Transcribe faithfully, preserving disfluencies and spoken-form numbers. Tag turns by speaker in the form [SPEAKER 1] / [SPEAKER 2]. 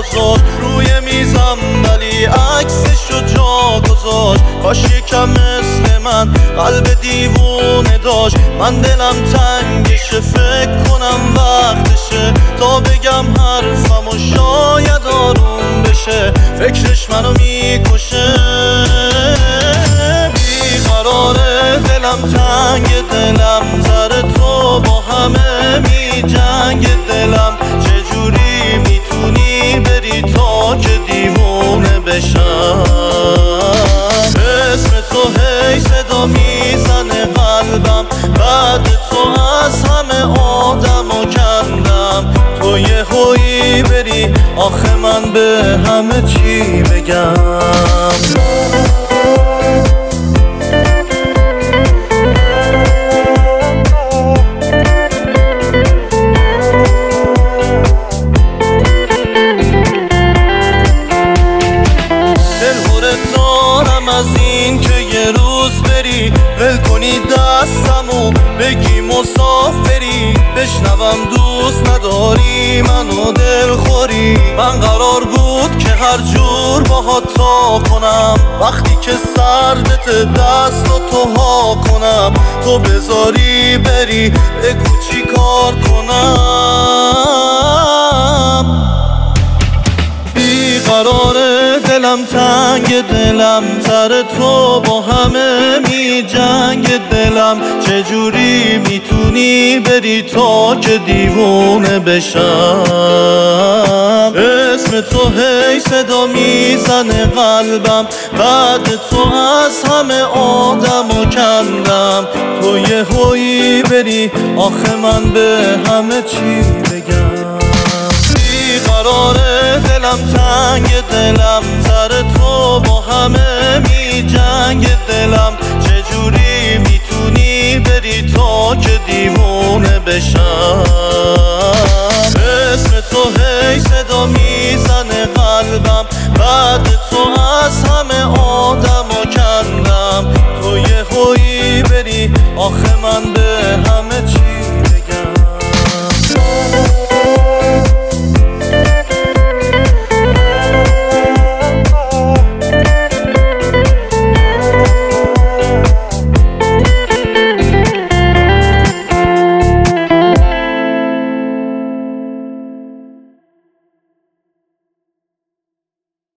[SPEAKER 1] بزرگ روی میزم ولی عکسشو جا گذاشت. کاش یکم مثل من قلب دیوونه داشت. من دلم تنگشه فکر کنم وقتشه تا بگم حرفمو شاید آروم بشه. فکرش منو میکشه بیقراره دلم تنگ دلم سر تو با همه می جنگ دلم. چجوری میتونی بری تا که دیوونه بشم؟ اسم تو هی صدا میزنه قلبم بعد تو از همه آدمو کندم. تو یه هویی بری آخه من به همه چی بگم؟ از این که یه روز بری ول کنی دستمو بگی مسافری. بشنوم دوست نداری منو دلخوری. من قرار بود که هر جور باهات تا کنم وقتی که سردت دست و تو ها کنم. تو بذاری بری بگو چی کار کنم؟ بیقراره دلم تنگ دلم سر تو با همه می جنگ دلم. چجوری میتونی بری تا که دیوونه بشم؟ اسم تو هی صدا میزنه قلبم بعد تو از همه آدمو کندم. تو یه هویی بری آخه من به همه چی بگم؟ بیقراره دلم تنگ دلم سر تو با همه می جنگ دلم. چجوری میتونی بری تا که دیوونه بشم؟